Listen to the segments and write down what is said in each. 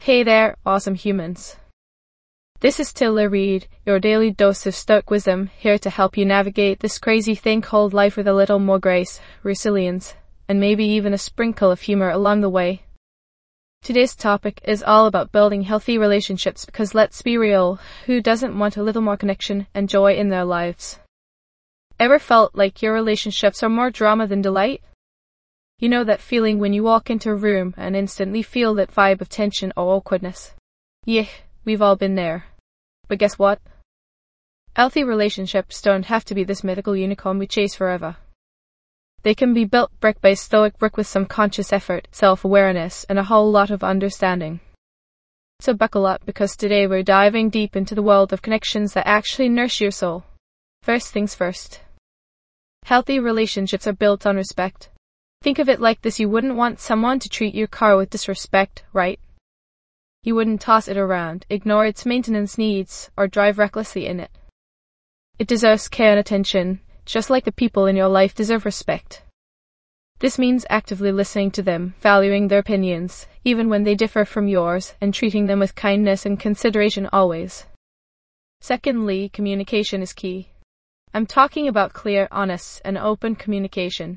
Hey there, awesome humans. This is Tilla Reid, your daily dose of Stoic wisdom, here to help you navigate this crazy thing called life with a little more grace, resilience, and maybe even a sprinkle of humor along the way. Today's topic is all about building healthy relationships because let's be real, who doesn't want a little more connection and joy in their lives? Ever felt like your relationships are more drama than delight? You know that feeling when you walk into a room and instantly feel that vibe of tension or awkwardness? Yeah, we've all been there. But guess what? Healthy relationships don't have to be this mythical unicorn we chase forever. They can be built brick by stoic brick with some conscious effort, self-awareness, and a whole lot of understanding. So buckle up because today we're diving deep into the world of connections that actually nourish your soul. First things first. Healthy relationships are built on respect. Think of it like this: you wouldn't want someone to treat your car with disrespect, right? You wouldn't toss it around, ignore its maintenance needs, or drive recklessly in it. It deserves care and attention, just like the people in your life deserve respect. This means actively listening to them, valuing their opinions, even when they differ from yours, and treating them with kindness and consideration always. Secondly, communication is key. I'm talking about clear, honest, and open communication.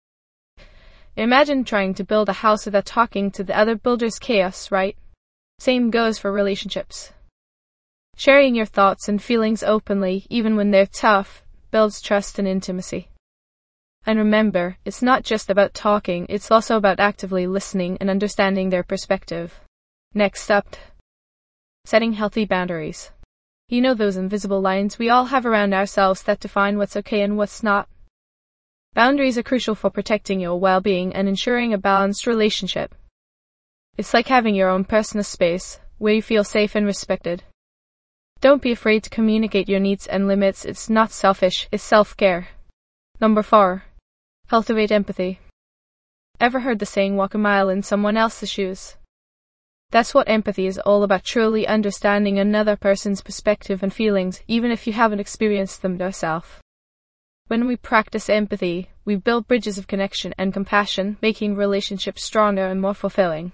Imagine trying to build a house without talking to the other builder's chaos, right? Same goes for relationships. Sharing your thoughts and feelings openly, even when they're tough, builds trust and intimacy. And remember, it's not just about talking, it's also about actively listening and understanding their perspective. Next up, setting healthy boundaries. You know those invisible lines we all have around ourselves that define what's okay and what's not? Boundaries are crucial for protecting your well-being and ensuring a balanced relationship. It's like having your own personal space, where you feel safe and respected. Don't be afraid to communicate your needs and limits. It's not selfish, it's self-care. Number 4. Cultivate empathy. Ever heard the saying, walk a mile in someone else's shoes? That's what empathy is all about, truly understanding another person's perspective and feelings, even if you haven't experienced them yourself. When we practice empathy, we build bridges of connection and compassion, making relationships stronger and more fulfilling.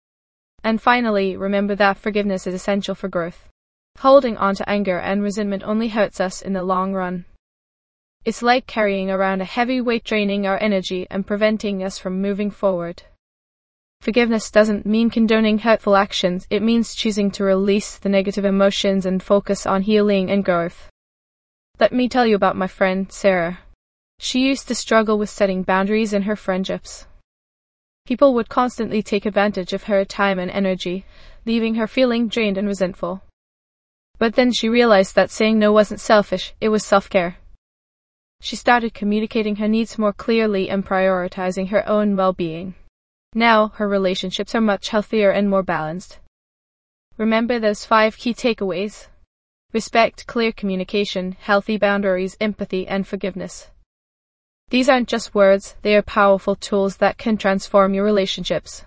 And finally, remember that forgiveness is essential for growth. Holding on to anger and resentment only hurts us in the long run. It's like carrying around a heavy weight, draining our energy and preventing us from moving forward. Forgiveness doesn't mean condoning hurtful actions, it means choosing to release the negative emotions and focus on healing and growth. Let me tell you about my friend, Sarah. She used to struggle with setting boundaries in her friendships. People would constantly take advantage of her time and energy, leaving her feeling drained and resentful. But then she realized that saying no wasn't selfish, it was self-care. She started communicating her needs more clearly and prioritizing her own well-being. Now, her relationships are much healthier and more balanced. Remember those 5 key takeaways: respect, clear communication, healthy boundaries, empathy, and forgiveness. These aren't just words, they are powerful tools that can transform your relationships.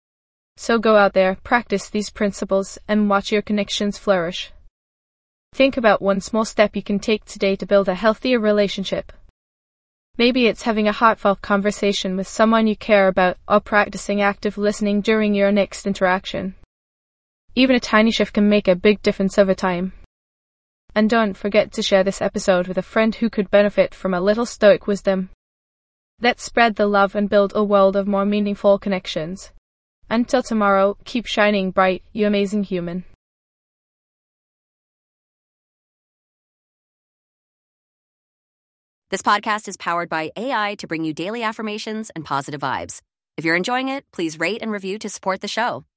So go out there, practice these principles, and watch your connections flourish. Think about one small step you can take today to build a healthier relationship. Maybe it's having a heartfelt conversation with someone you care about, or practicing active listening during your next interaction. Even a tiny shift can make a big difference over time. And don't forget to share this episode with a friend who could benefit from a little stoic wisdom. Let's spread the love and build a world of more meaningful connections. Until tomorrow, keep shining bright, you amazing human. This podcast is powered by AI to bring you daily affirmations and positive vibes. If you're enjoying it, please rate and review to support the show.